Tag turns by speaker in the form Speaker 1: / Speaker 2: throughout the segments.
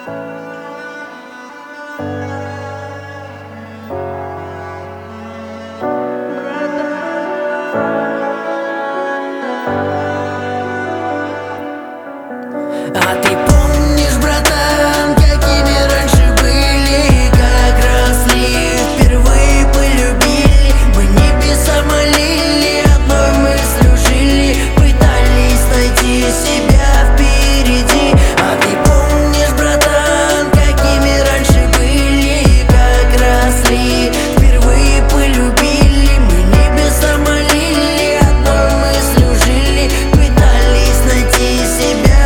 Speaker 1: А ты помнишь, братан, какими раньше были, как росли, впервые полюбили. Мы небеса молили, одной мыслью жили, пытались найти себя впереди. А ты помнишь, братан, какими раньше были, как росли, впервые полюбили. Мы небеса молили, одной мыслью жили, пытались найти себя.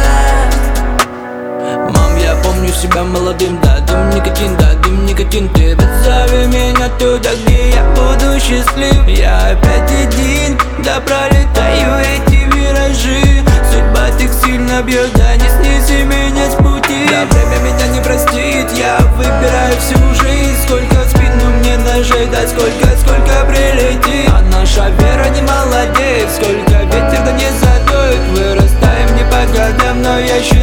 Speaker 2: Мам, я помню себя молодым, да, дым никотин, ты позови меня туда, где я буду счастлив. Я опять один, да пролетаю эти виражи. Судьба так сильно бьет, да не снеси меня с пути. Да время меня не простит, я выбираю всю жизнь. Сколько в спину мне ножей, да сколько прилетит. А наша вера не молодеет, сколько ветер да не задует. Вырастаем не по годам, но я еще